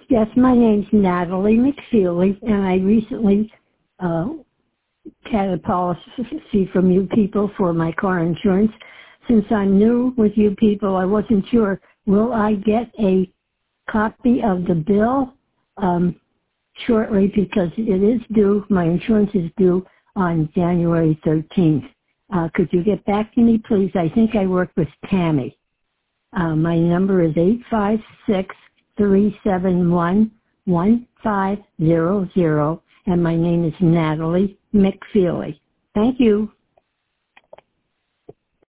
Yes, my name's Natalie McFeely, and I recently had a policy from you people for my car insurance. Since I'm new with you people, I wasn't sure, will I get a copy of the bill shortly, because it is due, my insurance is due on January 13th. Could you get back to me, please? I think I work with Tammy. My number is 856-371-1500, and my name is Natalie McFeely. Thank you.